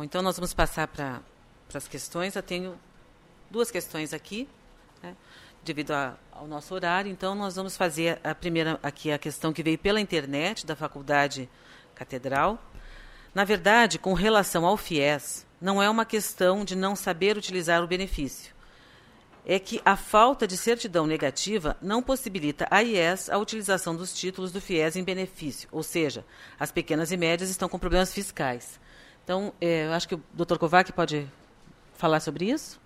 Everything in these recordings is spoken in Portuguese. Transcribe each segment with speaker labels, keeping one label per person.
Speaker 1: então nós vamos passar para as questões. Eu tenho 2 questões aqui, né, devido ao nosso horário. Então, nós vamos fazer a primeira aqui, a questão que veio pela internet da Faculdade Catedral. Na verdade, com relação ao FIES, não é uma questão de não saber utilizar o benefício. É que a falta de certidão negativa não possibilita à IES a utilização dos títulos do FIES em benefício, ou seja, as pequenas e médias estão com problemas fiscais. Então, eu acho que o Dr. Kovac pode falar sobre isso.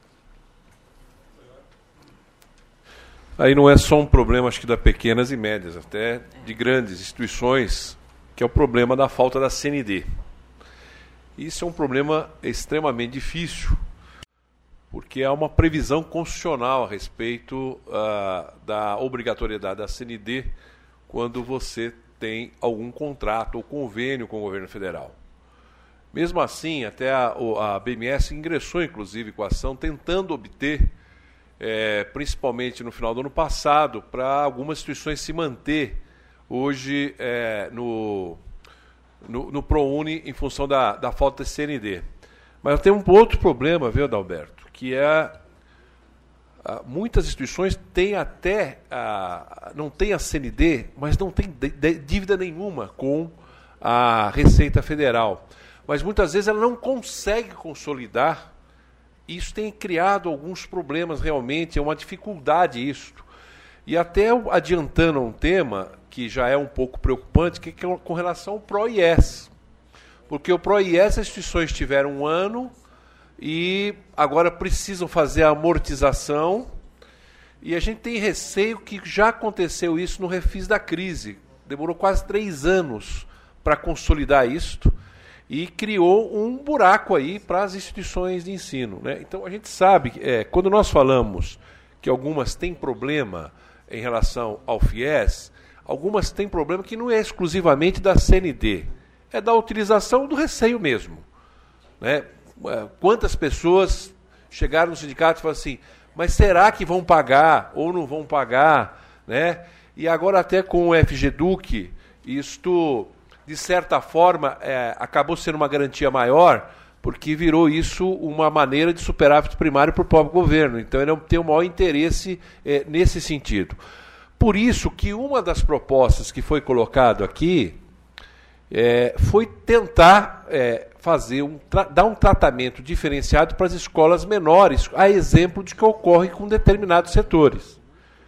Speaker 2: Aí não é só um problema, acho que, das pequenas e médias, até de grandes instituições, que é o problema da falta da CND. Isso é um problema extremamente difícil, porque há uma previsão constitucional a respeito da obrigatoriedade da CND quando você tem algum contrato ou convênio com o governo federal. Mesmo assim, até a BMS ingressou, inclusive, com a ação, tentando obter, principalmente no final do ano passado, para algumas instituições se manter hoje no ProUni em função da falta de CND. Mas tem um outro problema, viu, Adalberto? Que muitas instituições têm não têm a CND, mas não têm dívida nenhuma com a Receita Federal. Mas muitas vezes ela não consegue consolidar. Isso tem criado alguns problemas realmente, é uma dificuldade isso. E até adiantando um tema que já é um pouco preocupante, que é com relação ao PROIES. Porque o PROIES, as instituições tiveram um ano e agora precisam fazer a amortização, e a gente tem receio que já aconteceu isso no refis da crise. Demorou quase 3 anos para consolidar isto e criou um buraco aí para as instituições de ensino, né? Então a gente sabe que quando nós falamos que algumas têm problema em relação ao FIES, algumas têm problema que não é exclusivamente da CND, é da utilização do receio mesmo, né? Quantas pessoas chegaram no sindicato e falaram assim, mas será que vão pagar ou não vão pagar, né? E agora até com o FGEDUC, isto, de certa forma, acabou sendo uma garantia maior, porque virou isso uma maneira de superávit primário para o próprio governo. Então ele tem o maior interesse nesse sentido. Por isso que uma das propostas que foi colocado aqui foi tentar dar um tratamento diferenciado para as escolas menores, a exemplo de que ocorre com determinados setores.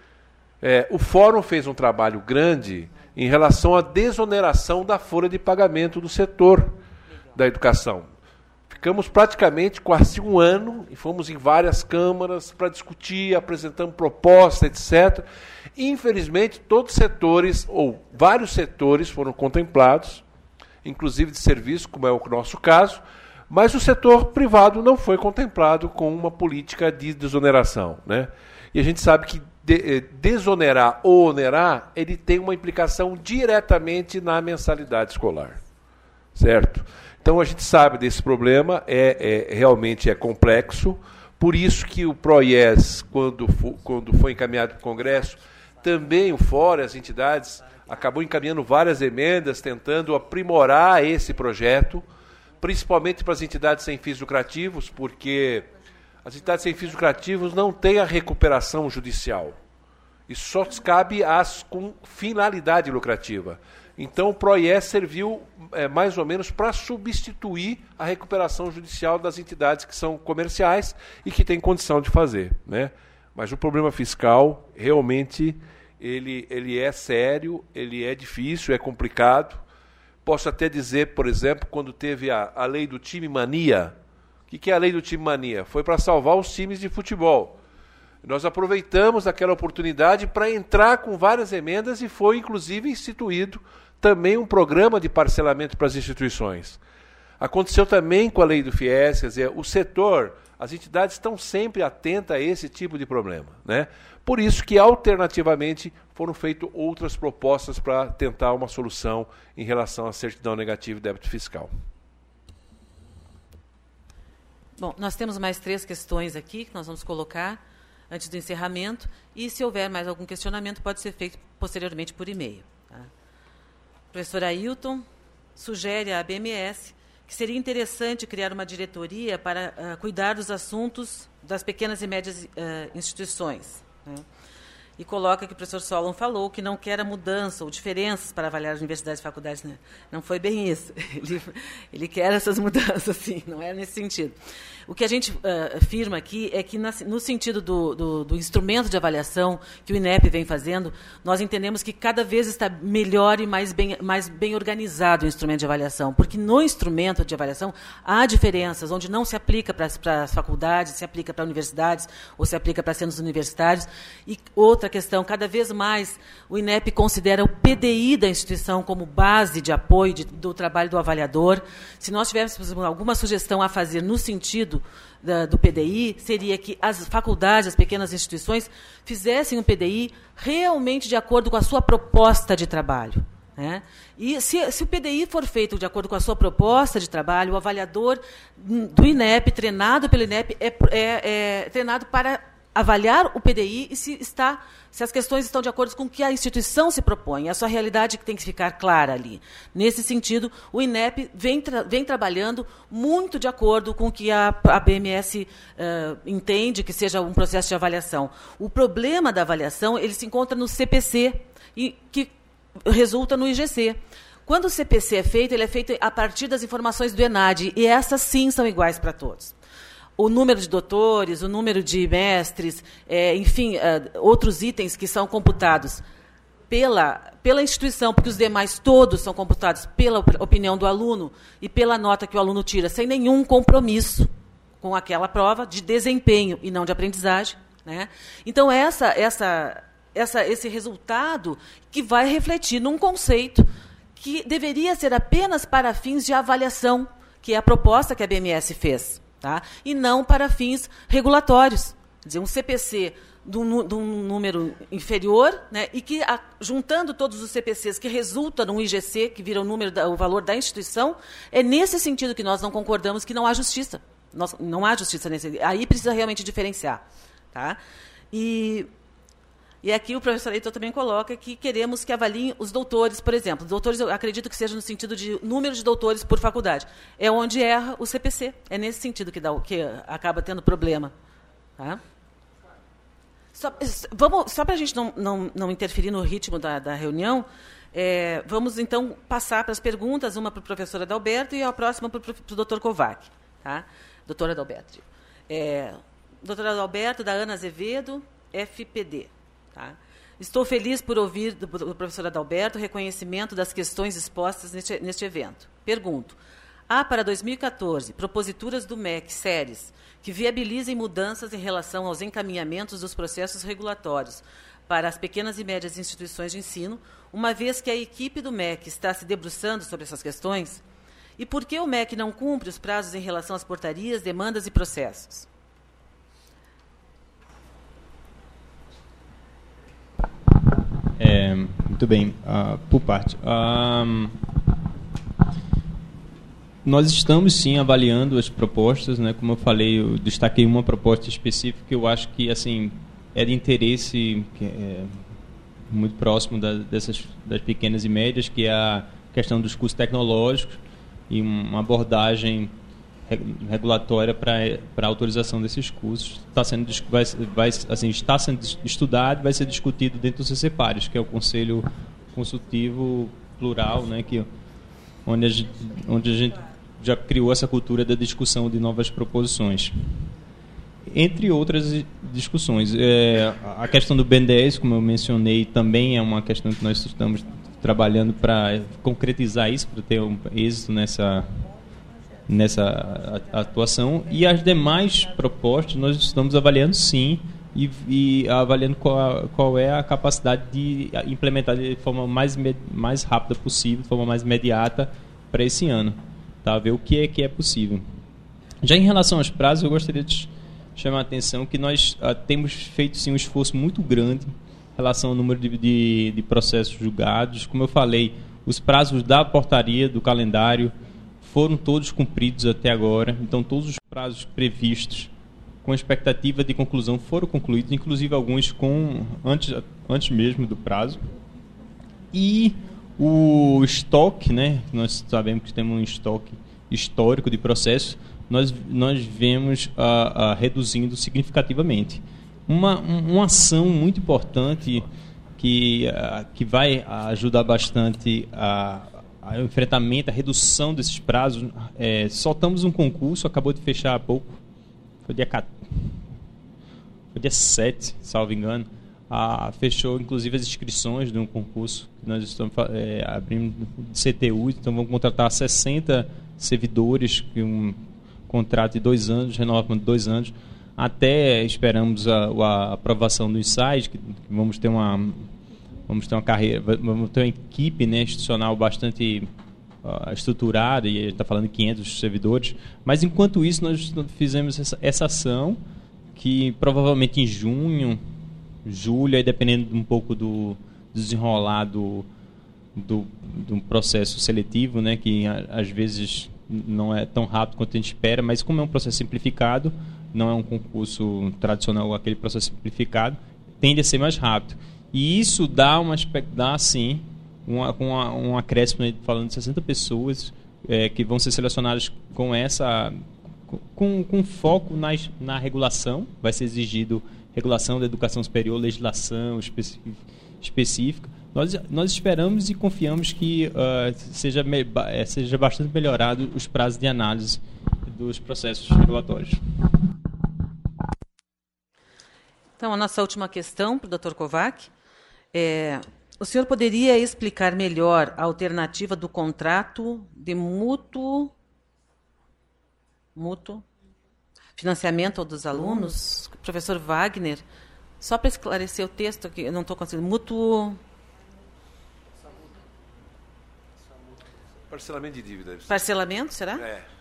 Speaker 2: O Fórum fez um trabalho grande em relação à desoneração da folha de pagamento do setor da educação. Ficamos praticamente quase um ano e fomos em várias câmaras para discutir, apresentando propostas, etc. Infelizmente, todos os setores, ou vários setores, foram contemplados, inclusive de serviço, como é o nosso caso, mas o setor privado não foi contemplado com uma política de desoneração, né? E a gente sabe que desonerar ou onerar, ele tem uma implicação diretamente na mensalidade escolar, certo? Então a gente sabe desse problema, realmente é complexo, por isso que o PROIES, quando foi encaminhado para o Congresso, também o Fórum, as entidades, acabou encaminhando várias emendas, tentando aprimorar esse projeto, principalmente para as entidades sem fins lucrativos, porque as entidades sem fins lucrativos não têm a recuperação judicial. Isso só cabe às com finalidade lucrativa. Então o PROIES serviu mais ou menos para substituir a recuperação judicial das entidades que são comerciais e que têm condição de fazer, né? Mas o problema fiscal realmente ele é sério, ele é difícil, é complicado. Posso até dizer, por exemplo, quando teve a lei do time mania. O que é a lei do time mania? Foi para salvar os times de futebol. Nós aproveitamos aquela oportunidade para entrar com várias emendas e foi, inclusive, instituído também um programa de parcelamento para as instituições. Aconteceu também com a lei do FIES, quer dizer, o setor, as entidades estão sempre atentas a esse tipo de problema, né? Por isso que, alternativamente, foram feitas outras propostas para tentar uma solução em relação à certidão negativa e débito fiscal.
Speaker 1: Bom, nós temos mais 3 questões aqui que nós vamos colocar antes do encerramento, e se houver mais algum questionamento, pode ser feito posteriormente por e-mail. Tá? O professor Ailton sugere à BMS que seria interessante criar uma diretoria para cuidar dos assuntos das pequenas e médias instituições, né? E coloca que o professor Solon falou que não quer a mudança ou diferenças para avaliar as universidades e faculdades. Né? Não foi bem isso. Ele quer essas mudanças, sim, não é nesse sentido. O que a gente afirma aqui é que, no sentido do instrumento de avaliação que o INEP vem fazendo, nós entendemos que cada vez está melhor e mais bem organizado o instrumento de avaliação, porque no instrumento de avaliação há diferenças, onde não se aplica para as faculdades, se aplica para universidades, ou se aplica para centros universitários. E outra questão, cada vez mais o INEP considera o PDI da instituição como base de apoio do trabalho do avaliador. Se nós tivéssemos alguma sugestão a fazer no sentido do PDI, seria que as faculdades, as pequenas instituições, fizessem um PDI realmente de acordo com a sua proposta de trabalho, né? E se o PDI for feito de acordo com a sua proposta de trabalho, o avaliador do INEP, treinado pelo INEP, é treinado para avaliar o PDI e se as questões estão de acordo com o que a instituição se propõe, a sua realidade que tem que ficar clara ali. Nesse sentido, o INEP vem trabalhando muito de acordo com o que a BMS entende que seja um processo de avaliação. O problema da avaliação ele se encontra no CPC, e que resulta no IGC. Quando o CPC é feito, ele é feito a partir das informações do ENAD, e essas sim são iguais para todos. O número de doutores, o número de mestres, enfim, outros itens que são computados pela instituição, porque os demais todos são computados pela opinião do aluno e pela nota que o aluno tira, sem nenhum compromisso com aquela prova de desempenho e não de aprendizagem, né? Então, esse resultado que vai refletir num conceito que deveria ser apenas para fins de avaliação, que é a proposta que a BMS fez. Tá? E não para fins regulatórios. Quer dizer, um CPC de um número inferior, né, e que, juntando todos os CPCs que resultam num IGC, que vira o valor da instituição, é nesse sentido que nós não concordamos que não há justiça. Não há justiça nesse. Aí precisa realmente diferenciar. Tá? E aqui o professor Heitor também coloca que queremos que avaliem os doutores, por exemplo. Doutores, eu acredito que seja no sentido de número de doutores por faculdade. É onde erra o CPC. É nesse sentido que acaba tendo problema. Tá? Só para a gente não interferir no ritmo da reunião, vamos, então, passar para as perguntas, uma para a professora Adalberto e a próxima para o doutor Kovac. Tá? Doutora Adalberto. Doutora Adalberto, da Ana Azevedo, FPD. Tá? Estou feliz por ouvir do professor Adalberto o reconhecimento das questões expostas neste evento. Pergunto, há para 2014 proposituras do MEC sérias que viabilizem mudanças em relação aos encaminhamentos dos processos regulatórios para as pequenas e médias instituições de ensino, uma vez que a equipe do MEC está se debruçando sobre essas questões? E por que o MEC não cumpre os prazos em relação às portarias, demandas e processos?
Speaker 3: Muito bem, por parte. Nós estamos, sim, avaliando as propostas, né? Como eu falei, eu destaquei uma proposta específica que eu acho que assim, é de interesse muito próximo das pequenas e médias, que é a questão dos cursos tecnológicos e uma abordagem regulatória para a autorização desses cursos. Está sendo estudado e vai ser discutido dentro do CCPARES, que é o Conselho Consultivo Plural, né, onde a gente já criou essa cultura da discussão de novas proposições. Entre outras discussões, a questão do BNDES, como eu mencionei, também é uma questão que nós estamos trabalhando para concretizar isso, para ter um êxito nessa atuação. E as demais propostas nós estamos avaliando, sim, e avaliando qual é a capacidade de implementar de forma mais rápida possível, de forma mais imediata para esse ano, tá? Ver o que é possível. Já em relação aos prazos, eu gostaria de chamar a atenção que nós temos feito, sim, um esforço muito grande em relação ao número de processos julgados. Como eu falei, os prazos da portaria, do calendário, foram todos cumpridos até agora. Então, todos os prazos previstos com expectativa de conclusão foram concluídos, inclusive alguns antes mesmo do prazo. E o estoque, né? Nós sabemos que temos um estoque histórico de processo, nós vemos reduzindo significativamente. Uma ação muito importante que vai ajudar bastante ao enfrentamento, a redução desses prazos. Soltamos um concurso, acabou de fechar há pouco, foi dia 7, salvo engano. Fechou inclusive as inscrições de um concurso que nós estamos abrindo de CTU, então vamos contratar 60 servidores, um contrato de 2 anos, renovação de 2 anos, até esperamos a aprovação do INSAID, que vamos ter uma carreira, vamos ter uma equipe, né, institucional bastante estruturada, e a gente está falando de 500 servidores, mas enquanto isso nós fizemos essa ação, que provavelmente em junho, julho, aí dependendo um pouco do desenrolar do processo seletivo, né, que às vezes não é tão rápido quanto a gente espera, mas como é um processo simplificado, não é um concurso tradicional, aquele processo simplificado, tende a ser mais rápido. E isso dá sim, um acréscimo, falando de 60 pessoas que vão ser selecionadas com foco na regulação. Vai ser exigido regulação da educação superior, legislação específica. Nós esperamos e confiamos que seja bastante melhorado os prazos de análise dos processos regulatórios.
Speaker 1: Então, a nossa última questão para o Dr. Kovac o senhor poderia explicar melhor a alternativa do contrato de mútuo financiamento dos alunos? Professor Wagner, só para esclarecer o texto, que eu não estou conseguindo. Mútuo...
Speaker 2: Parcelamento de dívidas.
Speaker 1: Parcelamento, será?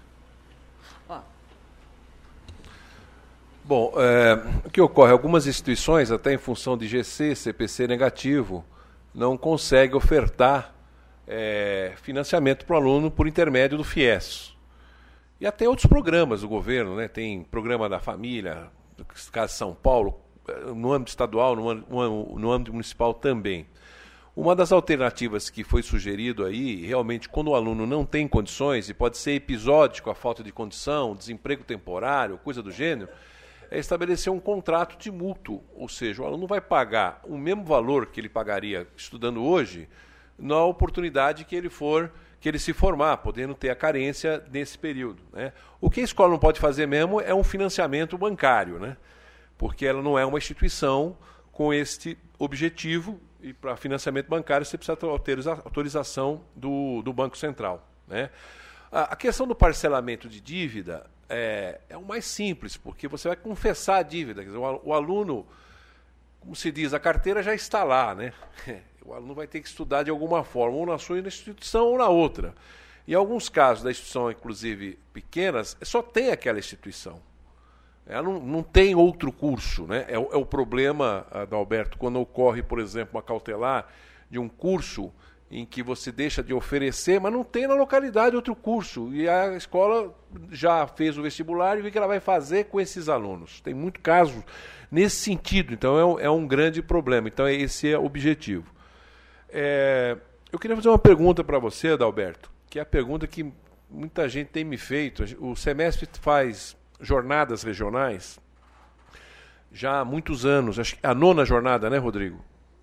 Speaker 2: Bom, o que ocorre? Algumas instituições, até em função de GC, CPC negativo, não conseguem ofertar financiamento para o aluno por intermédio do FIES. E até outros programas do governo, né? Tem programa da família, no caso de São Paulo, no âmbito estadual, no âmbito municipal também. Uma das alternativas que foi sugerido aí, realmente, quando o aluno não tem condições, e pode ser episódico a falta de condição, desemprego temporário, coisa do gênero, é estabelecer um contrato de mútuo, ou seja, o aluno vai pagar o mesmo valor que ele pagaria estudando hoje, na oportunidade que ele se formar, podendo ter a carência nesse período, né? O que a escola não pode fazer mesmo é um financiamento bancário, né? Porque ela não é uma instituição com este objetivo, e para financiamento bancário você precisa ter autorização do Banco Central, né? A questão do parcelamento de dívida é o mais simples, porque você vai confessar a dívida. Quer dizer, o aluno, como se diz, a carteira já está lá, né? O aluno vai ter que estudar de alguma forma, ou na sua instituição ou na outra. Em alguns casos da instituição, inclusive pequenas, só tem aquela instituição. Ela não tem outro curso, né? É o problema, Adalberto, quando ocorre, por exemplo, uma cautelar de um curso em que você deixa de oferecer, mas não tem na localidade outro curso. E a escola já fez o vestibular e vê que ela vai fazer com esses alunos. Tem muito caso nesse sentido, então é um grande problema. Então esse é o objetivo. Eu queria fazer uma pergunta para você, Adalberto, que é a pergunta que muita gente tem me feito. O semestre faz jornadas regionais já há muitos anos, acho que a 9ª jornada, né, Rodrigo?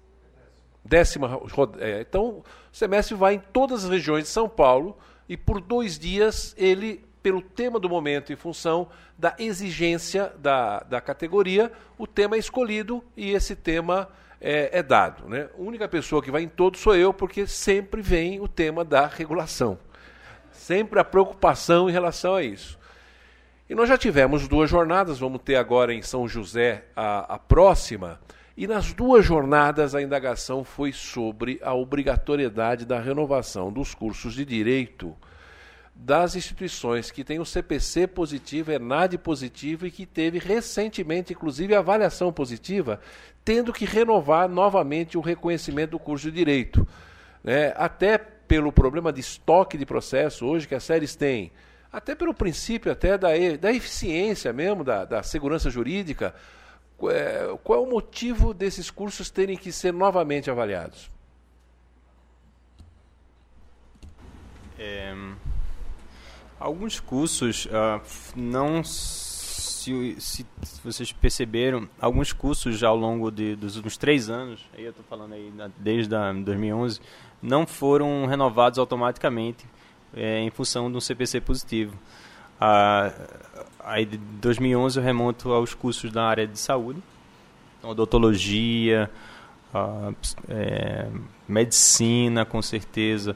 Speaker 2: 10ª. Então, o semestre vai em todas as regiões de São Paulo e por 2 dias ele, pelo tema do momento, em função da exigência da categoria, o tema é escolhido e esse tema é dado, né? A única pessoa que vai em todos sou eu, porque sempre vem o tema da regulação. Sempre a preocupação em relação a isso. E nós já tivemos 2 jornadas, vamos ter agora em São José a próxima, e nas 2 jornadas a indagação foi sobre a obrigatoriedade da renovação dos cursos de direito das instituições que têm o CPC positivo, ENAD positivo e que teve recentemente, inclusive, avaliação positiva, tendo que renovar novamente o reconhecimento do curso de direito, né? Até pelo problema de estoque de processo hoje que as séries têm, até pelo princípio até da eficiência mesmo, da segurança jurídica. Qual é o motivo desses cursos terem que ser novamente avaliados?
Speaker 3: Alguns cursos, não se vocês perceberam, alguns cursos já ao longo dos últimos 3 anos, aí eu estou falando aí desde 2011, não foram renovados automaticamente em função de um CPC positivo. Aí de 2011 eu remonto aos cursos da área de saúde, então, odontologia, medicina, com certeza,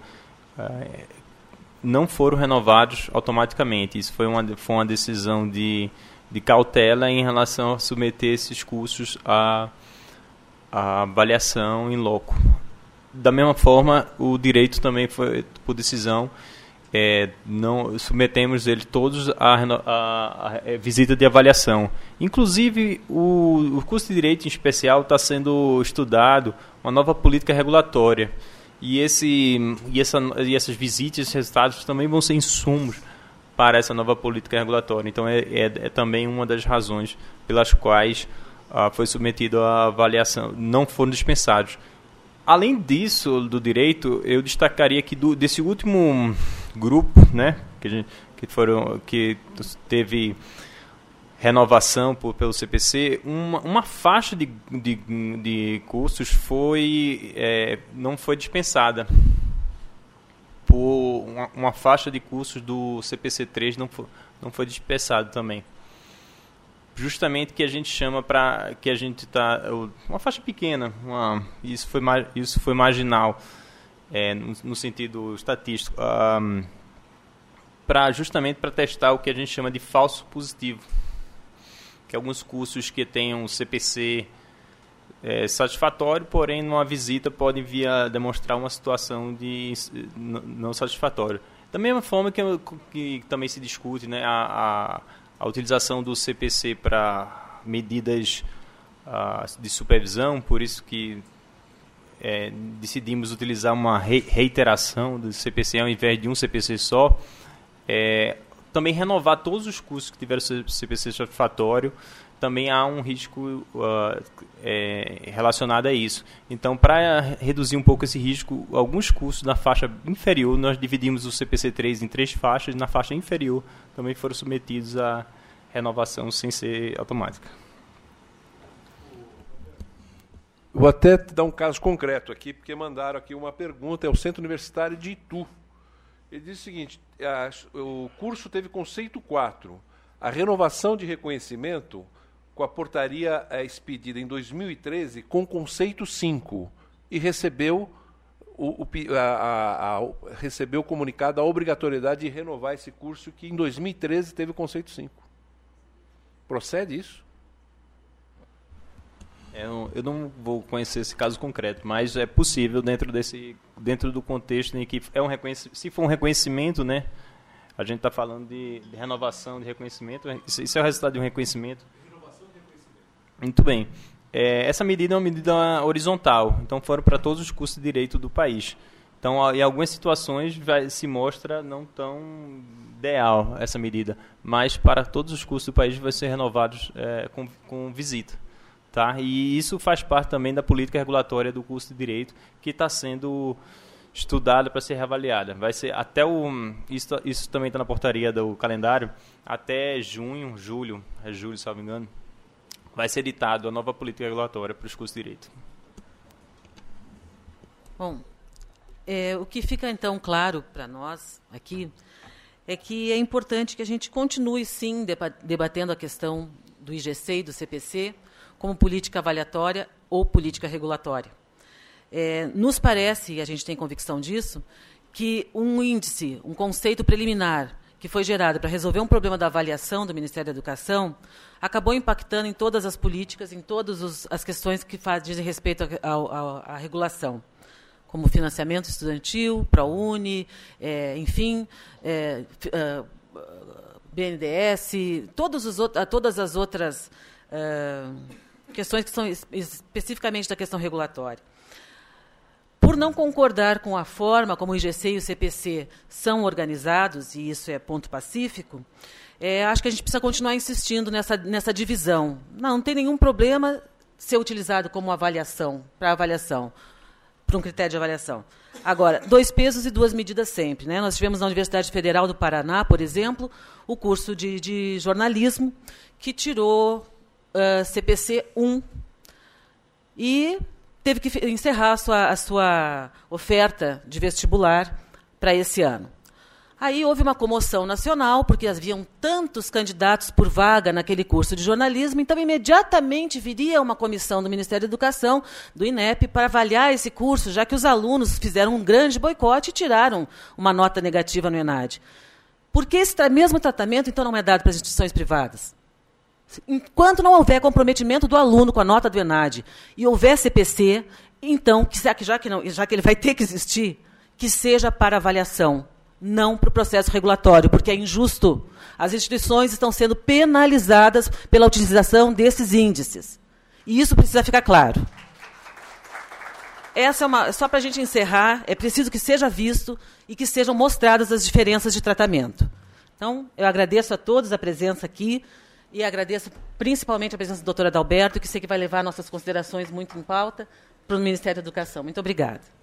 Speaker 3: não foram renovados automaticamente. Isso foi uma decisão de cautela em relação a submeter esses cursos à avaliação em loco. Da mesma forma, o direito também foi por decisão, não submetemos eles todos à visita de avaliação. Inclusive, o curso de Direito em especial está sendo estudado uma nova política regulatória. E essas visitas, esses resultados também vão ser insumos para essa nova política regulatória. Então, é também uma das razões pelas quais foi submetido à avaliação, não foram dispensados. Além disso, do direito, eu destacaria que desse último grupo, né, que teve renovação pelo CPC, uma faixa de cursos não foi dispensada. Por uma faixa de cursos do CPC 3 não foi dispensado também. Justamente que a gente chama para que a gente uma faixa pequena, isso foi marginal, no sentido estatístico, justamente para testar o que a gente chama de falso positivo, que alguns cursos que tenham CPC satisfatório, porém numa visita pode vir a demonstrar uma situação de não satisfatória. Da mesma forma que também se discute, né, a utilização do CPC para medidas de supervisão, por isso que decidimos utilizar uma reiteração do CPC ao invés de um CPC só. Também renovar todos os cursos que tiveram CPC satisfatório, também há um risco relacionado a isso. Então, para reduzir um pouco esse risco, alguns cursos na faixa inferior, nós dividimos o CPC 3 em 3 faixas, e na faixa inferior também foram submetidos à renovação sem ser automática.
Speaker 2: Vou até te dar um caso concreto aqui, porque mandaram aqui uma pergunta, é o Centro Universitário de Itu. Ele diz o seguinte: o curso teve conceito 4, a renovação de reconhecimento com a portaria expedida em 2013 com conceito 5 e recebeu recebeu comunicado a obrigatoriedade de renovar esse curso que em 2013 teve o conceito 5. Procede isso?
Speaker 3: Eu não vou conhecer esse caso concreto, mas é possível dentro do contexto em que se for um reconhecimento, né? A gente está falando de renovação de reconhecimento. Isso é o resultado de um reconhecimento. Renovação de reconhecimento. Muito bem. Essa medida é uma medida horizontal, então foram para todos os cursos de direito do país. Então, em algumas situações se mostra não tão ideal essa medida, mas para todos os cursos do país vai ser renovados com visita. Tá? E isso faz parte também da política regulatória do curso de direito, que está sendo estudada para ser reavaliada. Vai ser até isso também está na portaria do calendário, até julho, se não me engano, vai ser editado a nova política regulatória para os cursos de direito.
Speaker 1: Bom, o que fica então claro para nós aqui é que é importante que a gente continue sim debatendo a questão do IGC e do CPC como política avaliatória ou política regulatória. Nos parece, e a gente tem convicção disso, que um índice, um conceito preliminar que foi gerado para resolver um problema da avaliação do Ministério da Educação acabou impactando em todas as políticas, em todas as questões que dizem respeito à regulação, como financiamento estudantil, ProUni, enfim, BNDES, todas as outras questões que são especificamente da questão regulatória. Por não concordar com a forma como o IGC e o CPC são organizados, e isso é ponto pacífico, acho que a gente precisa continuar insistindo nessa divisão. Não tem nenhum problema ser utilizado como avaliação, para um critério de avaliação. Agora, 2 pesos e 2 medidas sempre, né? Nós tivemos na Universidade Federal do Paraná, por exemplo, o curso de jornalismo, que tirou CPC 1 e teve que encerrar a sua oferta de vestibular para esse ano. Aí houve uma comoção nacional, porque haviam tantos candidatos por vaga naquele curso de jornalismo, então imediatamente viria uma comissão do Ministério da Educação, do INEP, para avaliar esse curso, já que os alunos fizeram um grande boicote e tiraram uma nota negativa no ENAD. Por que esse mesmo tratamento, então, não é dado para as instituições privadas? Enquanto não houver comprometimento do aluno com a nota do ENAD e houver CPC, então, já que ele vai ter que existir, que seja para avaliação, não para o processo regulatório, porque é injusto. As instituições estão sendo penalizadas pela utilização desses índices. E isso precisa ficar claro. Só para a gente encerrar, é preciso que seja visto e que sejam mostradas as diferenças de tratamento. Então, eu agradeço a todos a presença aqui e agradeço principalmente a presença da doutora Adalberto, que sei que vai levar nossas considerações muito em pauta para o Ministério da Educação. Muito obrigada.